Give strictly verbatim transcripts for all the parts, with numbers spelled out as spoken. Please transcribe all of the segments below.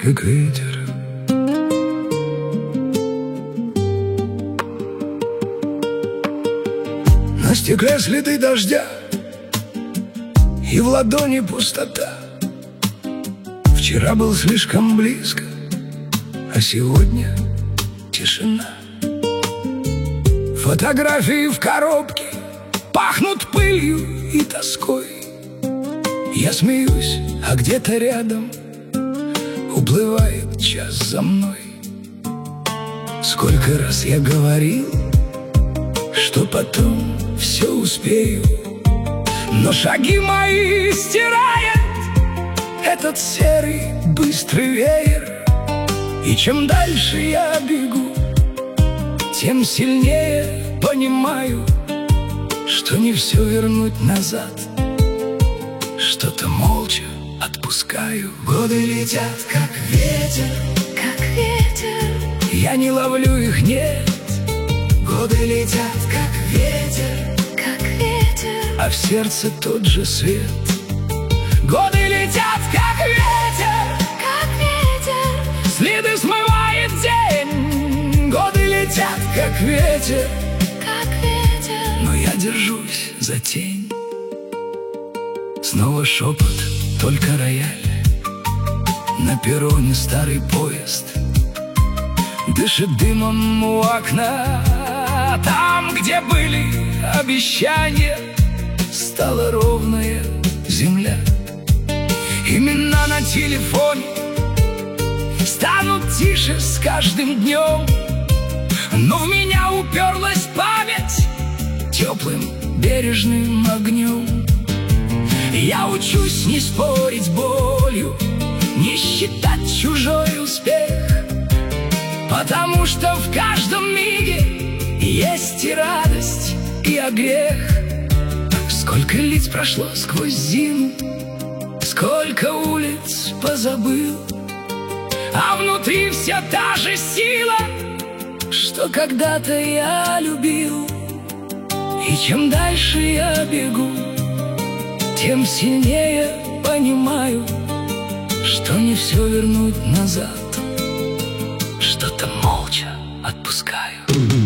как ветер. На стекле следы дождя, и в ладони пустота. Вчера был слишком близко, а сегодня тишина. Фотографии в коробке пахнут пылью и тоской. Я смеюсь, а где-то рядом уплывает час за мной. Сколько раз я говорил, что потом все успею, но шаги мои стирает этот серый быстрый веер. И чем дальше я бегу, тем сильнее понимаю, что не все вернуть назад. Что-то молча отпускаю. Годы летят, как ветер, как ветер. Я не ловлю их, нет. Годы летят, как ветер, как ветер. А в сердце тот же свет. Годы летят, как ветер, как ветер. Следы смывает день. Годы летят, как ветер, как ветер. Но я держусь за тень. Снова шепот, только рояль. На перроне старый поезд дышит дымом у окна. Там, где были обещания, стала ровная земля. Имена на телефоне станут тише с каждым днем, но в меня уперлась память теплым бережным огнем. Я учусь не спорить с болью, не считать чужой успех, потому что в каждом миге есть и радость, и грех. Сколько лиц прошло сквозь зиму, сколько улиц позабыл, а внутри вся та же сила, что когда-то я любил. И чем дальше я бегу, тем сильнее понимаю, что не все вернуть назад. Что-то молча отпускаю.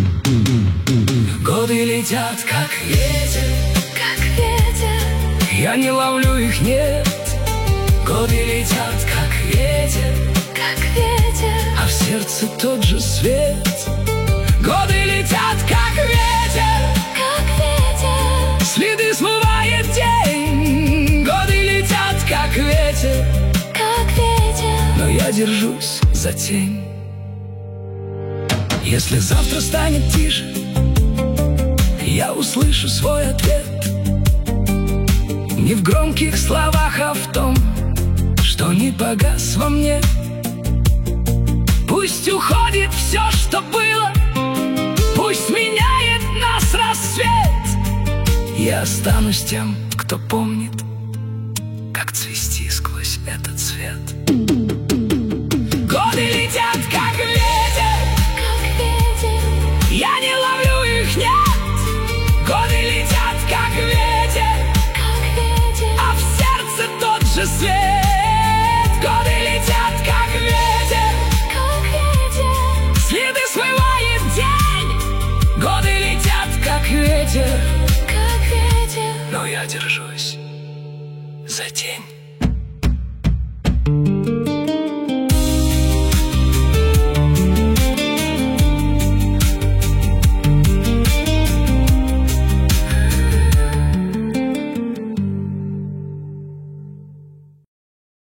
Годы летят, как ветер, как ветер. Я не ловлю их, нет. Годы летят, как ветер, как ветер. А в сердце тот же свет. Годы летят, как ветер, как ветер. Следы смывает день. Годы летят, как ветер, как ветер. Но я держусь за тень. Если завтра станет тише, я услышу свой ответ. Не в громких словах, а в том, что не погас во мне. Пусть уходит все, что было, пусть меняет нас рассвет. Я останусь тем, кто помнит, как цвести сквозь этот свет. Годы летят, как ветер, как ветер. Я не ловлю их, нет. Годы летят, как ветер, как ветер. А в сердце тот же свет. Годы летят, как ветер, как ветер. Следы смывает день. Годы летят, как ветер, как ветер. Но я держусь за тень.